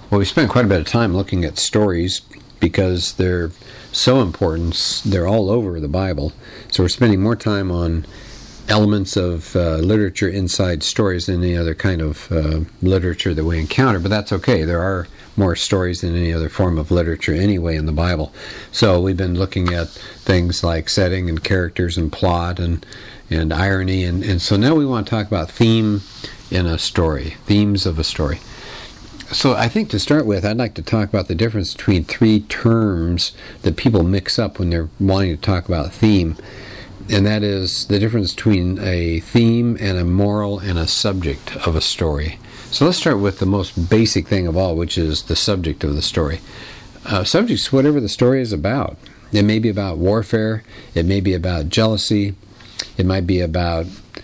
Well, we spent quite a bit of time looking at stories because they're so important. They're all over the Bible. So we're spending more time on elements of literature inside stories than any other kind of literature that we encounter, but that's okay. There are more stories than any other form of literature anyway in the Bible. So we've been looking at things like setting and characters and plot and irony, and so now we want to talk about theme in a story, themes of a story. So I think to start with, I'd like to talk about the difference between three terms that people mix up when they're wanting to talk about theme. And that is the difference between a theme and a moral and a subject of a story. So let's start with the most basic thing of all, which is the subject of the story. Subject is whatever the story is about. It may be about warfare. It may be about jealousy. It might be about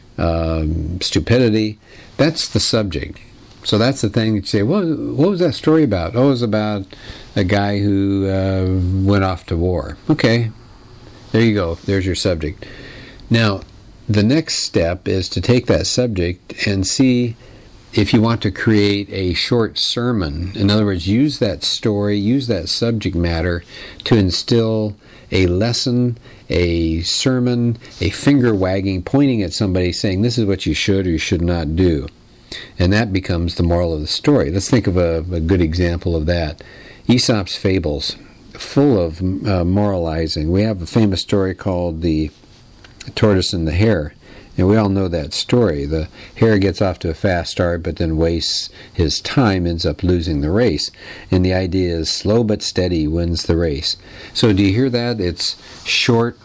stupidity. That's the subject. So that's the thing that you say, well, what was that story about? Oh, it was about a guy who went off to war. Okay. There you go. There's your subject. Now, the next step is to take that subject and see if you want to create a short sermon. In other words, use that story, use that subject matter to instill a lesson, a sermon, a finger wagging, pointing at somebody saying, this is what you should or you should not do. And that becomes the moral of the story. Let's think of a good example of that. Aesop's Fables. Full of moralizing. We have a famous story called The Tortoise and the Hare, and we all know that story. The hare gets off to a fast start, but then wastes his time, ends up losing the race. And the idea is slow but steady wins the race. So do you hear that? It's short.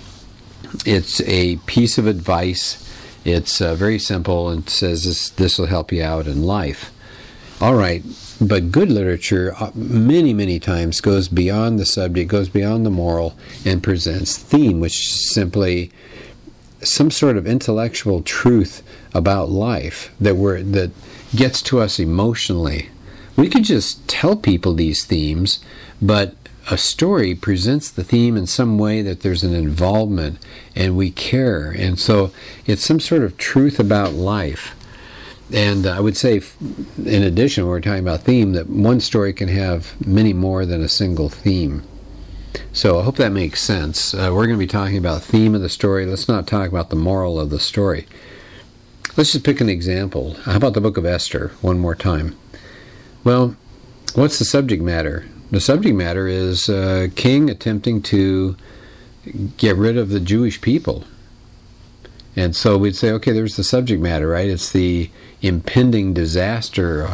It's a piece of advice. It's very simple and says this will help you out in life. All right. But good literature many, many times goes beyond the subject, goes beyond the moral, and presents theme, which is simply some sort of intellectual truth about life that gets to us emotionally. We could just tell people these themes, but a story presents the theme in some way that there's an involvement, and we care. And so it's some sort of truth about life. And I would say, in addition, when we're talking about theme, that one story can have many more than a single theme. So I hope that makes sense. We're going to be talking about theme of the story. Let's not talk about the moral of the story. Let's just pick an example. How about the book of Esther, one more time? Well, what's the subject matter? The subject matter is a king attempting to get rid of the Jewish people. And so we'd say, okay, there's the subject matter, right? It's the impending disaster,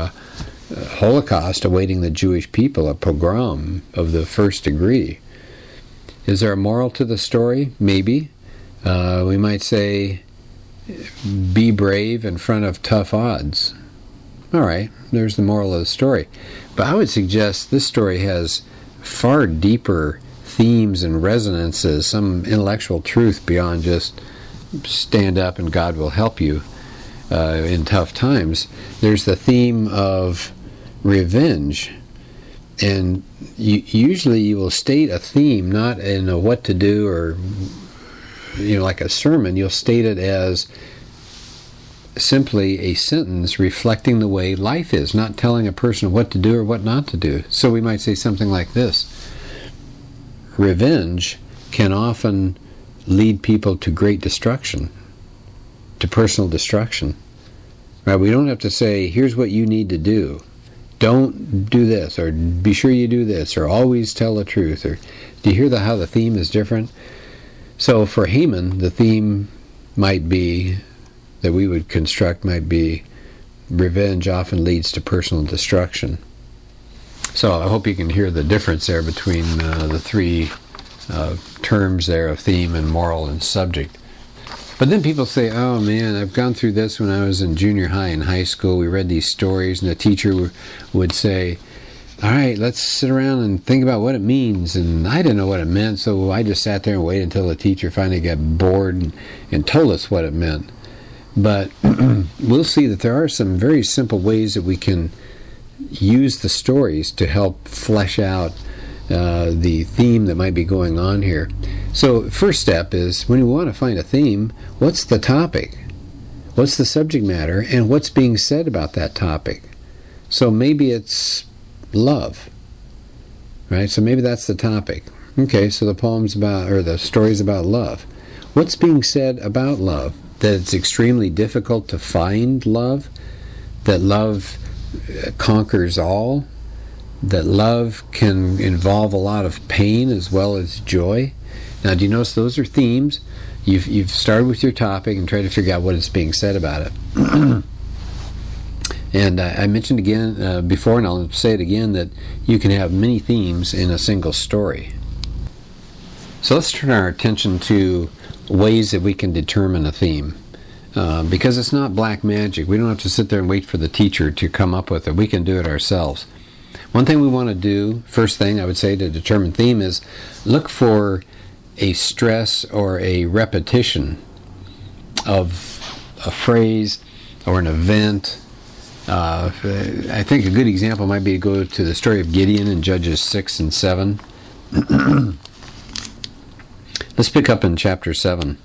Holocaust awaiting the Jewish people, a pogrom of the first degree. Is there a moral to the story? Maybe. We might say, be brave in front of tough odds. All right, there's the moral of the story. But I would suggest this story has far deeper themes and resonances, some intellectual truth beyond just stand up and God will help you in tough times. There's the theme of revenge, and usually you will state a theme not in a what to do or like a sermon. You'll state it as simply a sentence reflecting the way life is, not telling a person what to do or what not to do. So we might say something like this: revenge can often lead people to great destruction, to personal destruction. Right? We don't have to say, here's what you need to do. Don't do this, or be sure you do this, or always tell the truth. Or do you hear how the theme is different? So for Haman, the theme might be, that we would construct, might be, revenge often leads to personal destruction. So I hope you can hear the difference there between the three terms there of theme and moral and subject. But then people say, oh man, I've gone through this when I was in junior high and high school. We read these stories, and the teacher would say, all right, let's sit around and think about what it means. And I didn't know what it meant, so I just sat there and waited until the teacher finally got bored and told us what it meant. But we'll see that there are some very simple ways that we can use the stories to help flesh out the theme that might be going on here. So first step is, when you want to find a theme, what's the topic? What's the subject matter? And what's being said about that topic? So maybe it's love, right? So maybe that's the topic. Okay, so the poem's about, or the story's about love. What's being said about love? That it's extremely difficult to find love? That love conquers all? That love can involve a lot of pain as well as joy? Now, do you notice those are themes? You've started with your topic and tried to figure out what is being said about it. And I mentioned again before, and I'll say it again, that you can have many themes in a single story. So let's turn our attention to ways that we can determine a theme. Because it's not black magic. We don't have to sit there and wait for the teacher to come up with it. We can do it ourselves. One thing we want to do, first thing I would say to determine theme, is look for a stress or a repetition of a phrase or an event. I think a good example might be to go to the story of Gideon in Judges 6 and 7. Let's pick up in chapter 7.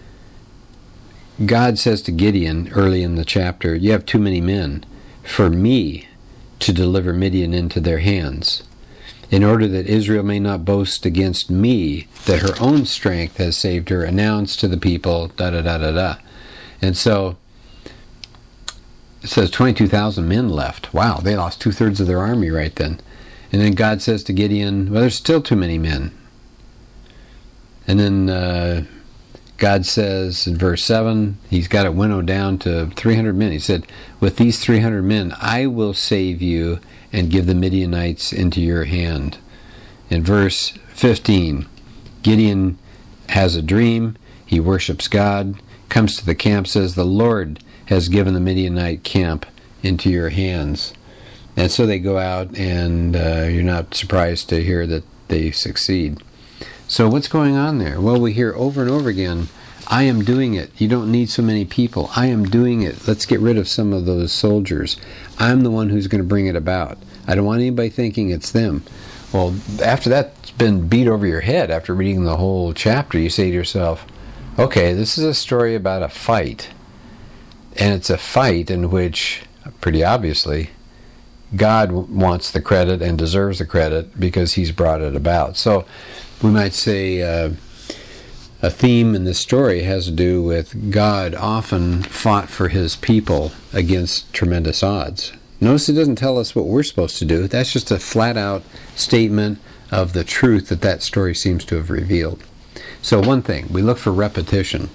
God says to Gideon early in the chapter, "You have too many men for me to deliver Midian into their hands, in order that Israel may not boast against me that her own strength has saved her. Announce to the people, da-da-da-da-da." And so it says 22,000 men left. Wow, they lost 2/3 of their army right then. And then God says to Gideon, well, there's still too many men. And then God says in verse 7, he's got it winnowed down to 300 men. He said, with these 300 men, I will save you and give the Midianites into your hand. In verse 15, Gideon has a dream. He worships God, comes to the camp, says, the Lord has given the Midianite camp into your hands. And so they go out, and you're not surprised to hear that they succeed. So what's going on there? Well, we hear over and over again, I am doing it. You don't need so many people. I am doing it. Let's get rid of some of those soldiers. I'm the one who's going to bring it about. I don't want anybody thinking it's them. Well, after that's been beat over your head, after reading the whole chapter, you say to yourself, okay, this is a story about a fight. And it's a fight in which, pretty obviously, God wants the credit and deserves the credit because he's brought it about. So we might say a theme in this story has to do with God often fought for his people against tremendous odds. Notice it doesn't tell us what we're supposed to do. That's just a flat-out statement of the truth that that story seems to have revealed. So one thing, we look for repetition.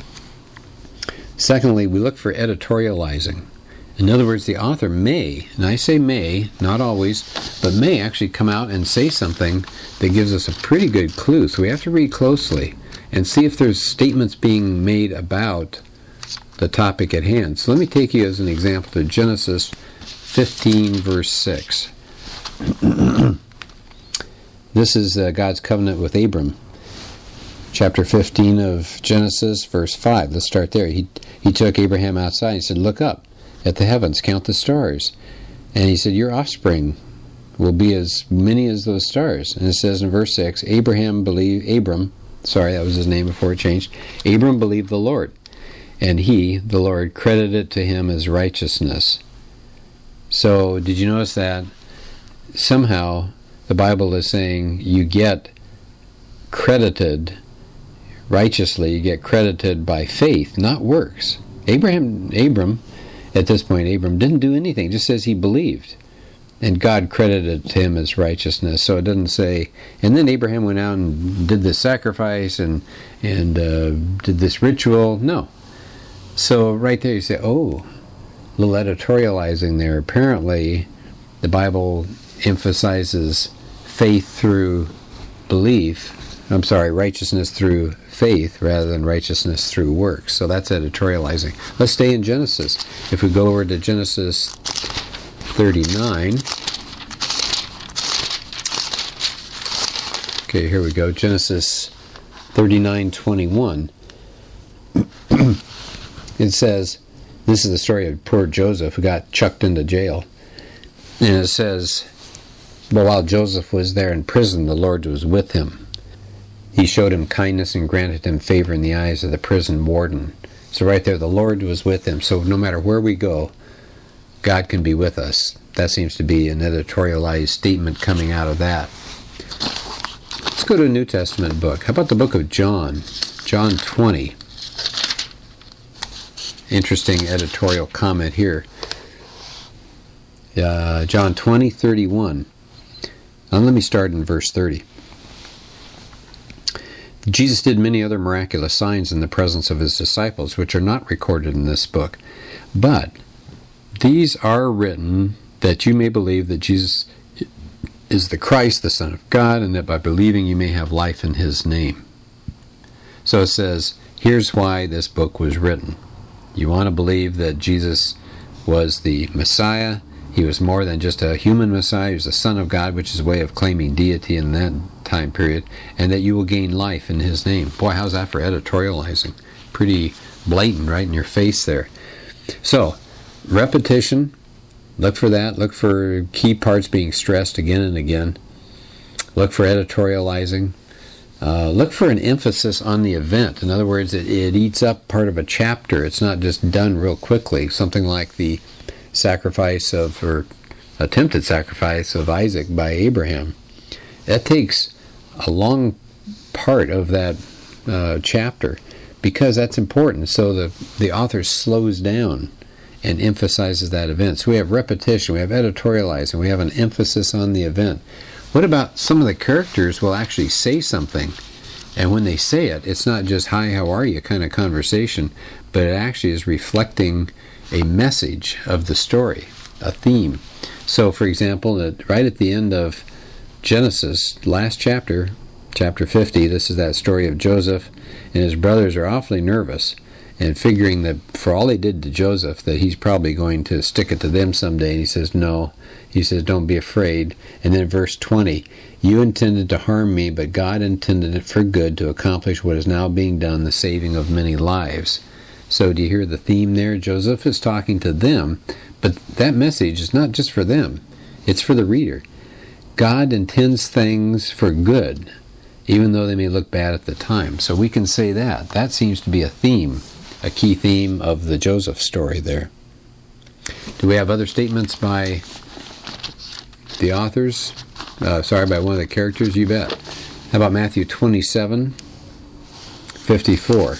Secondly, we look for editorializing. In other words, the author may, and I say may, not always, but may actually come out and say something that gives us a pretty good clue. So we have to read closely and see if there's statements being made about the topic at hand. So let me take you as an example to Genesis 15, verse 6. This is God's covenant with Abram. Chapter 15 of Genesis, verse 5. Let's start there. He took Abraham outside and he said, look up at the heavens, count the stars. And he said, your offspring will be as many as those stars. And it says in verse 6, Abram, that was his name before it changed. Abram believed the Lord, and he, the Lord, credited it to him as righteousness. So did you notice that somehow the Bible is saying you get credited righteously, you get credited by faith, not works. Abram, at this point, Abram didn't do anything, just says he believed. And God credited to him as righteousness. So it doesn't say, and then Abraham went out and did this sacrifice and did this ritual. No. So right there you say, oh, a little editorializing there. Apparently, the Bible emphasizes faith through belief. Righteousness through faith rather than righteousness through works. So that's editorializing. Let's stay in Genesis. If we go over to Genesis 39. Okay, here we go. Genesis 39:21. It says, this is the story of poor Joseph who got chucked into jail. And it says, but while Joseph was there in prison, the Lord was with him. He showed him kindness and granted him favor in the eyes of the prison warden. So right there, the Lord was with him. So no matter where we go, God can be with us. that seems to be an editorialized statement coming out of that. Let's go to a New Testament book. How about the book of John? John 20. Interesting editorial comment here. John 20:31. And let me start in verse 30. Jesus did many other miraculous signs in the presence of his disciples, which are not recorded in this book. But these are written that you may believe that Jesus is the Christ, the Son of God, and that by believing you may have life in his name. So it says, here's why this book was written. You want to believe that Jesus was the Messiah. He was more than just a human Messiah. He was the Son of God, which is a way of claiming deity in that time period, and that you will gain life in his name. Boy, how's that for editorializing? Pretty blatant, right in your face there. So, repetition, look for that. Look for key parts being stressed again and again. Look for editorializing. Look for an emphasis on the event. In other words, it eats up part of a chapter. It's not just done real quickly. Something like the sacrifice of, or attempted sacrifice of Isaac by Abraham. That takes a long part of that chapter, because that's important. So the author slows down and emphasizes that event. So we have repetition, we have editorializing, we have an emphasis on the event. What about some of the characters will actually say something, and when they say it, it's not just hi, how are you kind of conversation, but it actually is reflecting a message of the story, a theme. So for example, right at the end of Genesis, last chapter, chapter 50, this is that story of Joseph, and his brothers are awfully nervous and figuring that for all they did to Joseph, that he's probably going to stick it to them someday. And he says, no. He says, don't be afraid. And then verse 20, you intended to harm me, but God intended it for good to accomplish what is now being done, the saving of many lives. So do you hear the theme there? Joseph is talking to them, but that message is not just for them. It's for the reader. God intends things for good, even though they may look bad at the time. So we can say that. That seems to be a theme, a key theme of the Joseph story there. Do we have other statements by the authors? By one of the characters? You bet. How about Matthew 27:54?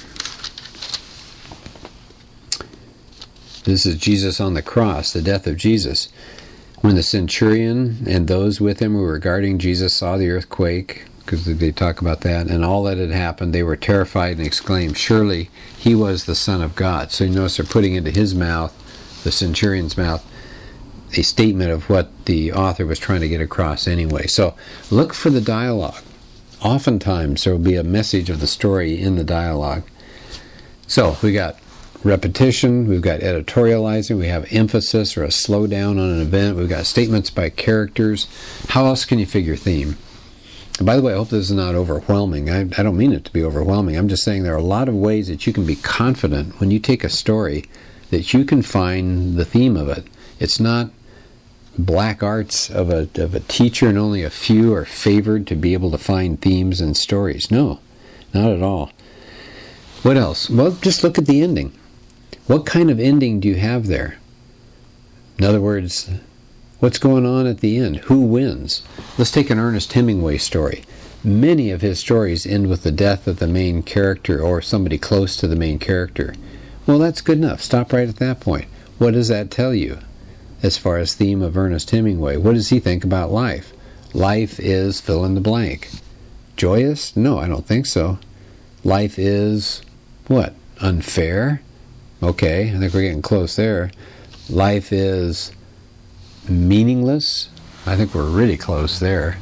This is Jesus on the cross, the death of Jesus. When the centurion and those with him who were regarding Jesus saw the earthquake, because they talk about that, and all that had happened, they were terrified and exclaimed, surely he was the Son of God. So you notice they're putting into his mouth, the centurion's mouth, a statement of what the author was trying to get across anyway. So look for the dialogue. Oftentimes there will be a message of the story in the dialogue. So we got repetition, we've got editorializing, we have emphasis or a slowdown on an event, we've got statements by characters. How else can you figure theme? And by the way, I hope this is not overwhelming. I don't mean it to be overwhelming. I'm just saying there are a lot of ways that you can be confident when you take a story that you can find the theme of it. It's not black arts of a teacher and only a few are favored to be able to find themes and stories. No, not at all. What else? Well, just look at the ending. What kind of ending do you have there? In other words, what's going on at the end? Who wins? Let's take an Ernest Hemingway story. Many of his stories end with the death of the main character or somebody close to the main character. Well, that's good enough. Stop right at that point. What does that tell you as far as theme of Ernest Hemingway? What does he think about life? Life is fill in the blank. Joyous? No, I don't think so. Life is what? Unfair? Okay, I think we're getting close there. Life is meaningless? I think we're really close there.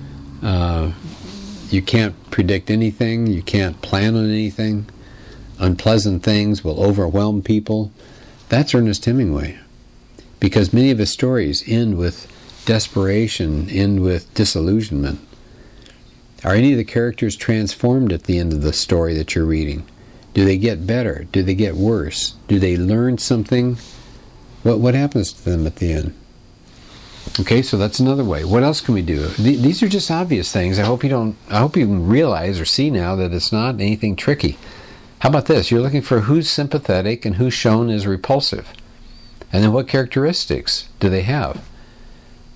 You can't predict anything. You can't plan on anything. Unpleasant things will overwhelm people. That's Ernest Hemingway. Because many of his stories end with desperation, end with disillusionment. Are any of the characters transformed at the end of the story that you're reading? Do they get better? Do they get worse? Do they learn something? What happens to them at the end? Okay, so that's another way. What else can we do? These are just obvious things. I hope you can realize or see now that it's not anything tricky. How about this? You're looking for who's sympathetic and who's shown as repulsive. And then what characteristics do they have?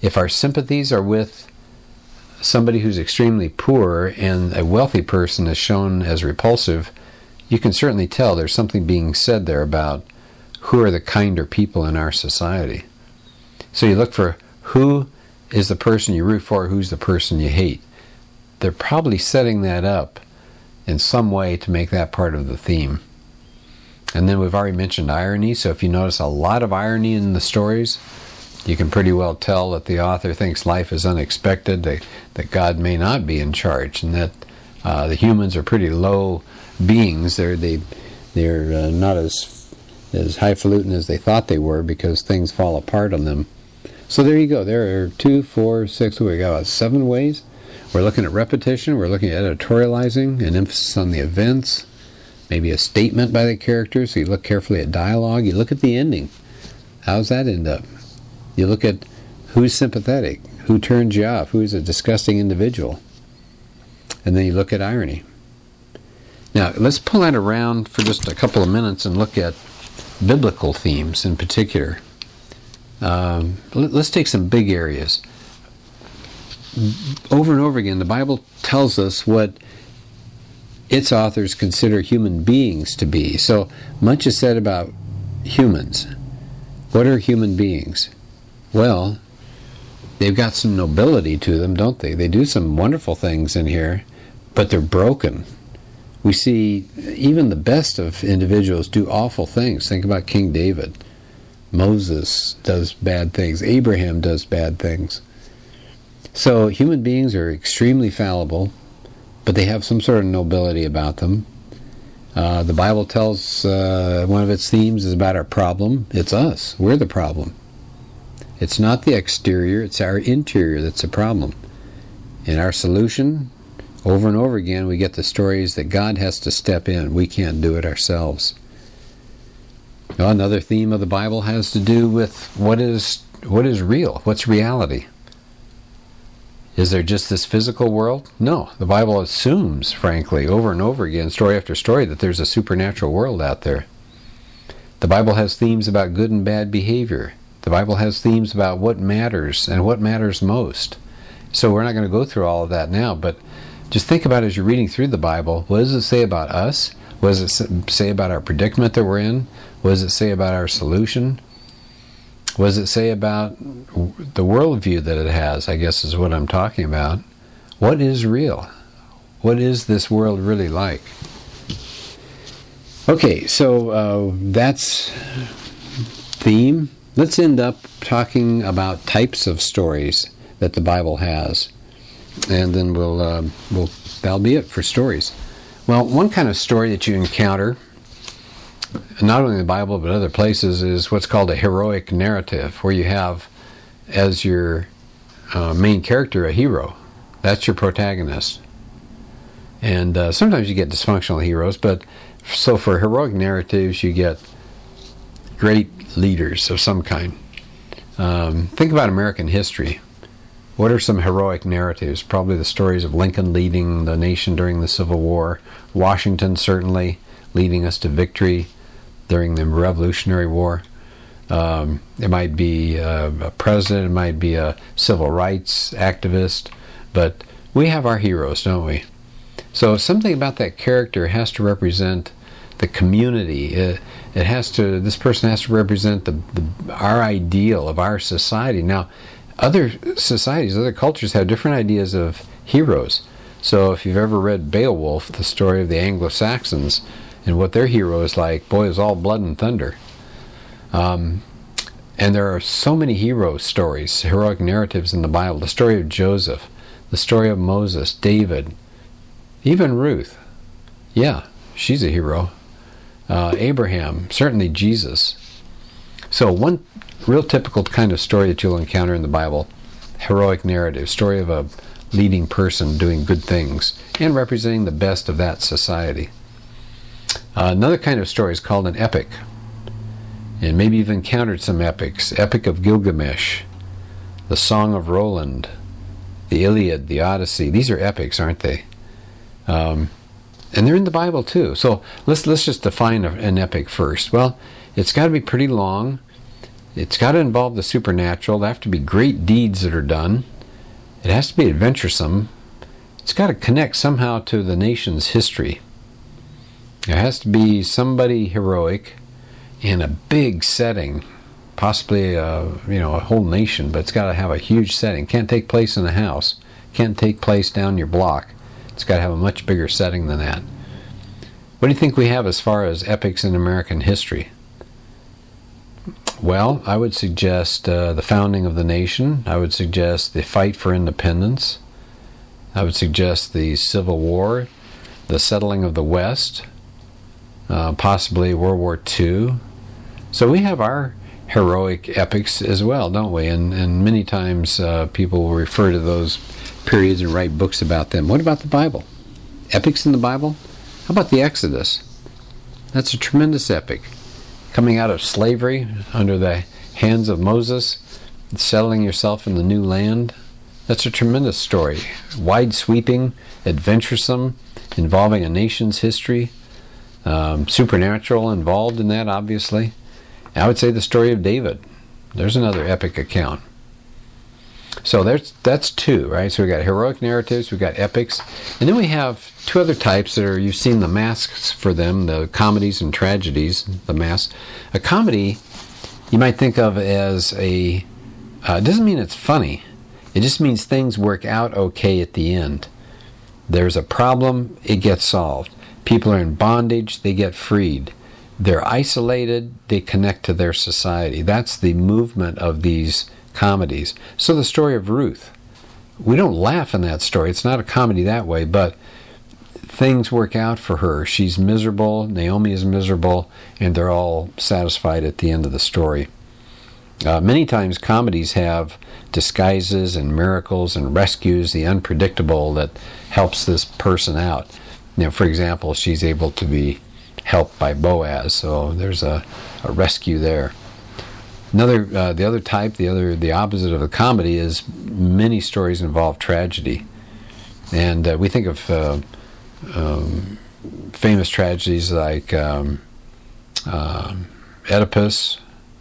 If our sympathies are with somebody who's extremely poor and a wealthy person is shown as repulsive, you can certainly tell there's something being said there about who are the kinder people in our society. So you look for who is the person you root for, who's the person you hate. They're probably setting that up in some way to make that part of the theme. And then we've already mentioned irony, so if you notice a lot of irony in the stories, you can pretty well tell that the author thinks life is unexpected, that God may not be in charge, and that the humans are pretty low beings. They're not as highfalutin as they thought they were because things fall apart on them. So there you go. There are 2, 4, 6, we got about 7 ways. We're looking at repetition, we're looking at editorializing, an emphasis on the events, maybe a statement by the characters, so you look carefully at dialogue, you look at the ending. How does that end up? You look at who's sympathetic, who turns you off, who's a disgusting individual. And then you look at irony. Now, let's pull that around for just a couple of minutes and look at biblical themes in particular. Let's take some big areas. Over and over again, the Bible tells us what its authors consider human beings to be. So much is said about humans. What are human beings? Well, they've got some nobility to them, don't they? They do some wonderful things in here, but they're broken. We see even the best of individuals do awful things. Think about King David. Moses does bad things. Abraham does bad things. So human beings are extremely fallible, but they have some sort of nobility about them. The Bible tells one of its themes is about our problem. It's us. We're the problem. It's not the exterior, it's our interior that's the problem. In our solution, over and over again, we get the stories that God has to step in. We can't do it ourselves. Well, another theme of the Bible has to do with what is real, what's reality. Is there just this physical world? No. The Bible assumes, frankly, over and over again, story after story, that there's a supernatural world out there. The Bible has themes about good and bad behavior. The Bible has themes about what matters and what matters most. So we're not going to go through all of that now, but just think about as you're reading through the Bible, what does it say about us? What does it say about our predicament that we're in? What does it say about our solution? What does it say about the worldview that it has, I guess is what I'm talking about. What is real? What is this world really like? Okay, so that's theme. Let's end up talking about types of stories that the Bible has. And then that'll be it for stories. Well, one kind of story that you encounter, not only in the Bible but other places, is what's called a heroic narrative, where you have as your main character a hero. That's your protagonist. And sometimes you get dysfunctional heroes, but so for heroic narratives you get great leaders of some kind. Think about American history. What are some heroic narratives? Probably the stories of Lincoln leading the nation during the Civil War, Washington certainly leading us to victory during the Revolutionary War. It might be a president, it might be a civil rights activist, but we have our heroes, don't we? So something about that character has to represent the community. This person has to represent our ideal of our society. Now, other societies, other cultures have different ideas of heroes. So if you've ever read Beowulf, the story of the Anglo-Saxons, and what their hero is like, boy, is all blood and thunder. And there are so many hero stories, heroic narratives in the Bible. The story of Joseph, the story of Moses, David, even Ruth. Yeah, she's a hero. Abraham, certainly Jesus. So one real typical kind of story that you'll encounter in the Bible, heroic narrative, story of a leading person doing good things and representing the best of that society. Another kind of story is called an epic. And maybe you've encountered some epics. Epic of Gilgamesh, the Song of Roland, the Iliad, the Odyssey. These are epics, aren't they? And they're in the Bible too. So let's just define an epic first. Well, it's got to be pretty long. It's got to involve the supernatural. There have to be great deeds that are done. It has to be adventuresome. It's got to connect somehow to the nation's history. There has to be somebody heroic in a big setting, possibly a whole nation, but it's got to have a huge setting. Can't take place in a house. Can't take place down your block. It's got to have a much bigger setting than that. What do you think we have as far as epics in American history? Well, I would suggest the founding of the nation. I would suggest the fight for independence. I would suggest the Civil War, the settling of the West, possibly World War II. So we have our heroic epics as well, don't we? And many times people will refer to those periods and write books about them. What about the Bible? Epics in the Bible? How about the Exodus? That's a tremendous epic. Coming out of slavery under the hands of Moses, settling yourself in the new land. That's a tremendous story. Wide-sweeping, adventuresome, involving a nation's history. Supernatural involved in that, obviously. I would say the story of David. There's another epic account. So that's two, right? So we got heroic narratives, we got epics, and then we have two other types that are, you've seen the masks for them, the comedies and tragedies, the masks. A comedy you might think of as it doesn't mean it's funny. It just means things work out okay at the end. There's a problem, it gets solved. People are in bondage, they get freed. They're isolated, they connect to their society. That's the movement of these comedies. So the story of Ruth. We don't laugh in that story. It's not a comedy that way, but things work out for her. She's miserable, Naomi is miserable, and they're all satisfied at the end of the story. Many times comedies have disguises and miracles and rescues, the unpredictable that helps this person out. For example, she's able to be helped by Boaz, so there's a rescue there. The other type, the opposite of a comedy is many stories involve tragedy, and we think of famous tragedies like Oedipus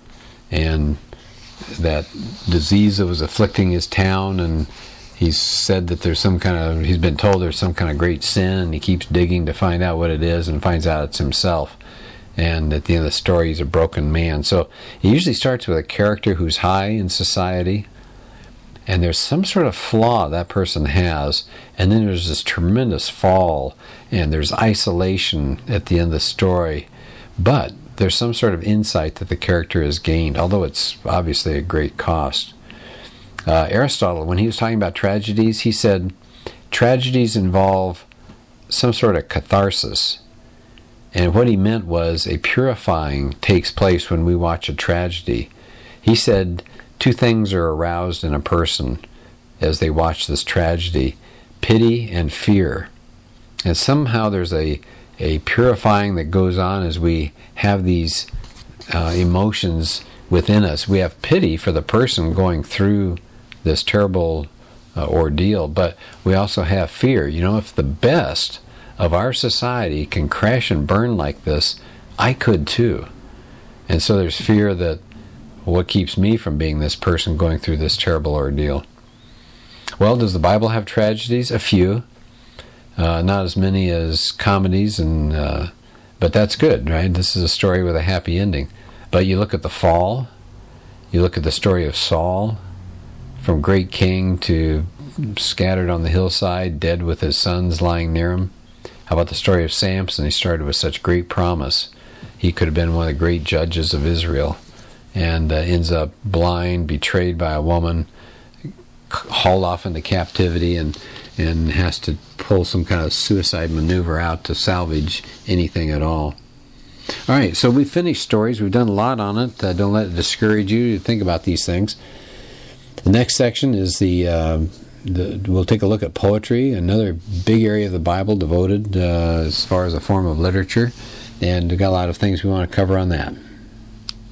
and that disease that was afflicting his town, and he's said that he's been told there's some kind of great sin, and he keeps digging to find out what it is and finds out it's himself. And at the end of the story, he's a broken man. So it usually starts with a character who's high in society, and there's some sort of flaw that person has, and then there's this tremendous fall, and there's isolation at the end of the story. But there's some sort of insight that the character has gained, although it's obviously a great cost. Aristotle, when he was talking about tragedies, he said tragedies involve some sort of catharsis. And what he meant was a purifying takes place when we watch a tragedy. He said two things are aroused in a person as they watch this tragedy: pity and fear. And somehow there's a purifying that goes on as we have these emotions within us. We have pity for the person going through this terrible ordeal, but we also have fear. If the best of our society can crash and burn like this, I could too. And so there's fear that what keeps me from being this person going through this terrible ordeal? Well, does the Bible have tragedies? A few. Not as many as comedies, but that's good, right? This is a story with a happy ending. But you look at the fall, you look at the story of Saul, from great king to scattered on the hillside, dead with his sons lying near him. How about the story of Samson? He started with such great promise. He could have been one of the great judges of Israel, and ends up blind, betrayed by a woman, hauled off into captivity, and has to pull some kind of suicide maneuver out to salvage anything at all. All right, so we've finished stories. We've done a lot on it. Don't let it discourage you to think about these things. The next section is we'll take a look at poetry, another big area of the Bible devoted as far as a form of literature, and we've got a lot of things we want to cover on that.